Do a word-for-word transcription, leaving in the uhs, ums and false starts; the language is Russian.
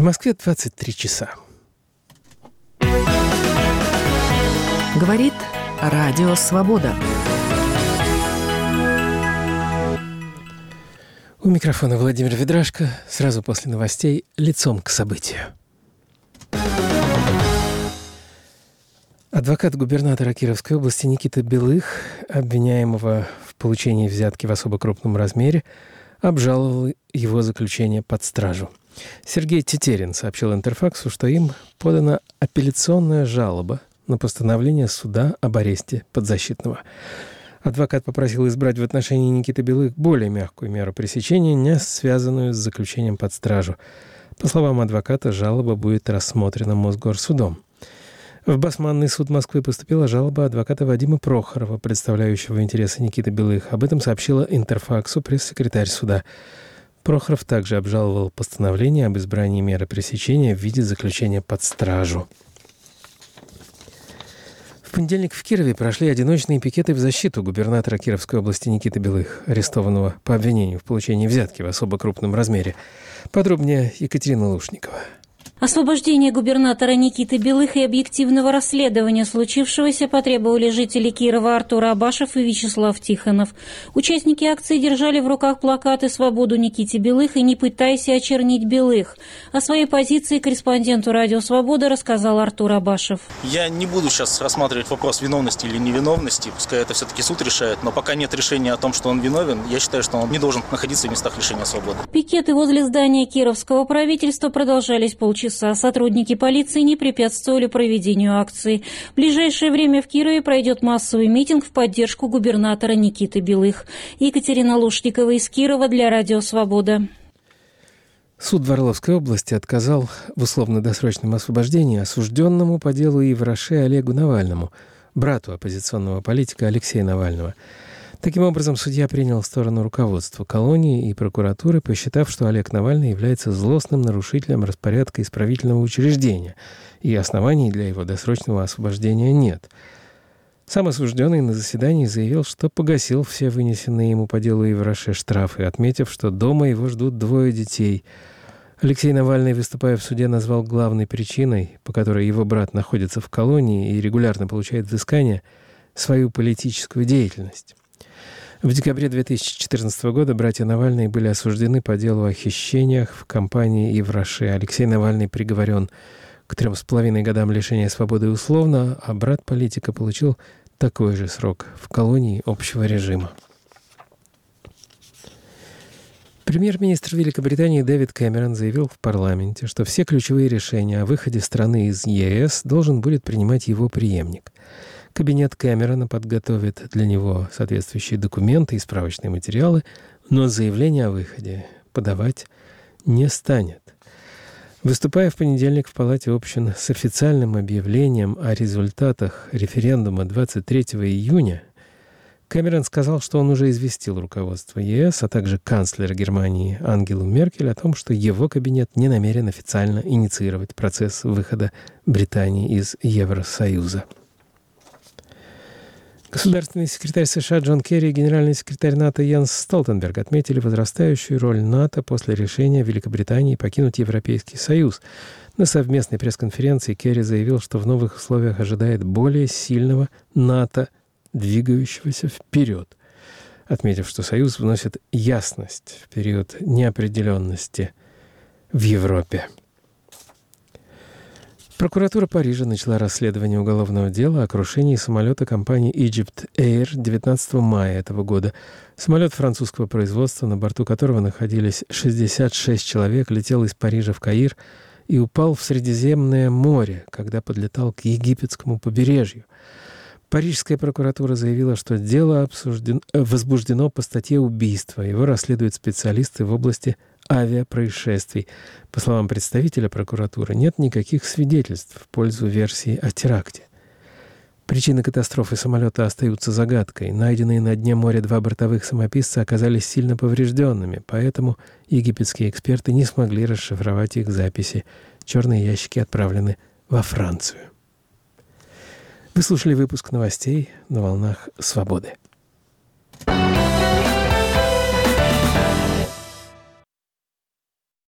Москве двадцать три часа. Говорит Радио Свобода. У микрофона Владимир Ведрашко. Сразу после новостей лицом к событию. Адвокат губернатора Кировской области Никита Белых, обвиняемого в получении взятки в особо крупном размере, обжаловал его заключение под стражу. Сергей Тетерин сообщил Интерфаксу, что им подана апелляционная жалоба на постановление суда об аресте подзащитного. Адвокат попросил избрать в отношении Никиты Белых более мягкую меру пресечения, не связанную с заключением под стражу. По словам адвоката, жалоба будет рассмотрена Мосгорсудом. В Басманный суд Москвы поступила жалоба адвоката Вадима Прохорова, представляющего интересы Никиты Белых. Об этом сообщила Интерфаксу пресс-секретарь суда. Прохоров также обжаловал постановление об избрании меры пресечения в виде заключения под стражу. В понедельник в Кирове прошли одиночные пикеты в защиту губернатора Кировской области Никиты Белых, арестованного по обвинению в получении взятки в особо крупном размере. Подробнее Екатерина Лушникова. Освобождение губернатора Никиты Белых и объективного расследования случившегося потребовали жители Кирова Артур Абашев и Вячеслав Тихонов. Участники акции держали в руках плакаты «Свободу Никите Белых» и «Не пытайся очернить Белых». О своей позиции корреспонденту «Радио Свобода» рассказал Артур Абашев. Я не буду сейчас рассматривать вопрос виновности или невиновности, пускай это все-таки суд решает, но пока нет решения о том, что он виновен, я считаю, что он не должен находиться в местах лишения свободы. Пикеты возле здания Кировского правительства продолжались полчаса. Сотрудники полиции не препятствовали проведению акции. В ближайшее время в Кирове пройдет массовый митинг в поддержку губернатора Никиты Белых. Екатерина Лушникова из Кирова для Радио Свобода. Суд в Орловской области отказал в условно-досрочном освобождении осужденному по делу Ивраше Олегу Навальному, брату оппозиционного политика Алексея Навального. Таким образом, судья принял сторону руководства колонии и прокуратуры, посчитав, что Олег Навальный является злостным нарушителем распорядка исправительного учреждения, и оснований для его досрочного освобождения нет. Сам осужденный на заседании заявил, что погасил все вынесенные ему по делу Ивраше штрафы, отметив, что дома его ждут двое детей. Алексей Навальный, выступая в суде, назвал главной причиной, по которой его брат находится в колонии и регулярно получает взыскание, свою политическую деятельность. В декабре две тысячи четырнадцатого года братья Навальные были осуждены по делу о хищениях в компании Ивраше. Алексей Навальный приговорен к трем с половиной годам лишения свободы условно, а брат политика получил такой же срок в колонии общего режима. Премьер-министр Великобритании Дэвид Кэмерон заявил в парламенте, что все ключевые решения о выходе страны из ЕС должен будет принимать его преемник. Кабинет Кэмерона подготовит для него соответствующие документы и справочные материалы, но заявление о выходе подавать не станет. Выступая в понедельник в Палате общин с официальным объявлением о результатах референдума двадцать третьего июня, Кэмерон сказал, что он уже известил руководство ЕС, а также канцлера Германии Ангелу Меркель о том, что его кабинет не намерен официально инициировать процесс выхода Британии из Евросоюза. Государственный секретарь США Джон Керри и генеральный секретарь НАТО Йенс Столтенберг отметили возрастающую роль НАТО после решения Великобритании покинуть Европейский Союз. На совместной пресс-конференции Керри заявил, что в новых условиях ожидает более сильного НАТО, двигающегося вперед, отметив, что Союз вносит ясность в период неопределенности в Европе. Прокуратура Парижа начала расследование уголовного дела о крушении самолета компании Egypt Air девятнадцатого мая этого года. Самолет французского производства, на борту которого находились шестьдесят шесть человек, летел из Парижа в Каир и упал в Средиземное море, когда подлетал к египетскому побережью. Парижская прокуратура заявила, что дело обсуждено, возбуждено по статье убийства. Его расследуют специалисты в области авиапроисшествий. По словам представителя прокуратуры, нет никаких свидетельств в пользу версии о теракте. Причины катастрофы самолета остаются загадкой. Найденные на дне моря два бортовых самописца оказались сильно поврежденными, поэтому египетские эксперты не смогли расшифровать их записи. Черные ящики отправлены во Францию. Вы слушали выпуск новостей на волнах «Свободы».